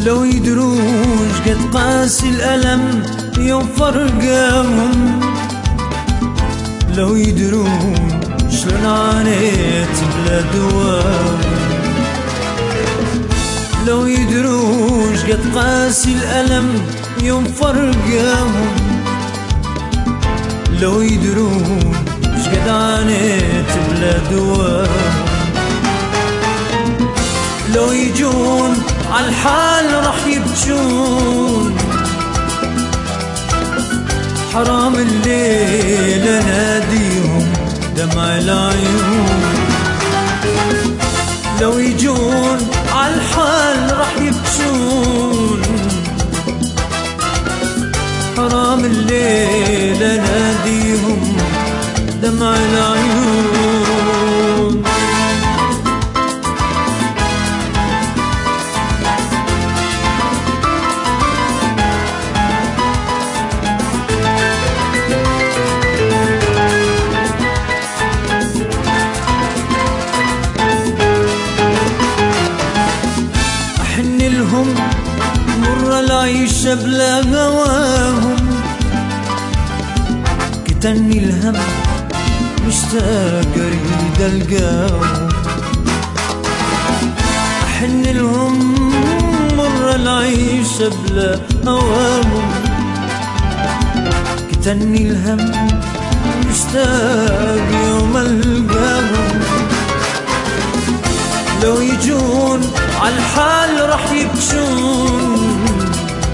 لو يدرون قد قاسي الألم يوم فرقهم، لو يدرون شلون عانيت بلا دواء، لو يدرون قد قاسي الألم يوم فرقهم، لو يدرون قد عانيت بلا دواء، لو يجون عالحال رح يبجون، حرام الليل اناديهم دمع العيون، لو يجون عالحال رح يبجون، حرام الليل اناديهم دمع العيون. لهم مر العيش بلا هواهم، كتني الهم مشتاق اريد القاهم، احن لهم مر العيش بلا هواهم، كتني الهم مشتاق يوم القاهم، لو يجون عالحال رح يبكون،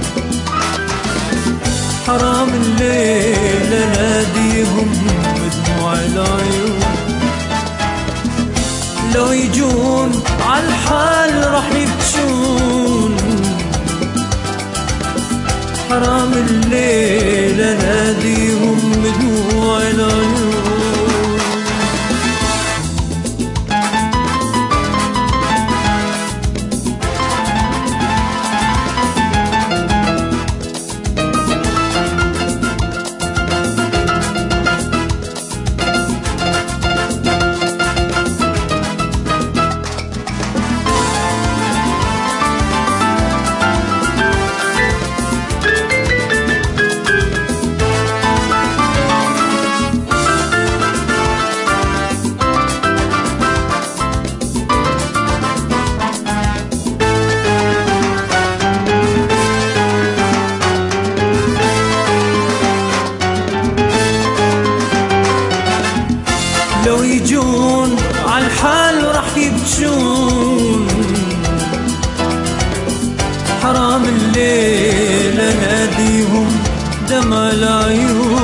حرام الليل اناديهم بدموع العيون، لو يجون عالحال رح يبكون، حرام الليل اناديهم بدموع العيون. لو يجون عالحال رح يبجون، حرام الليل اناديهم دمع العيون.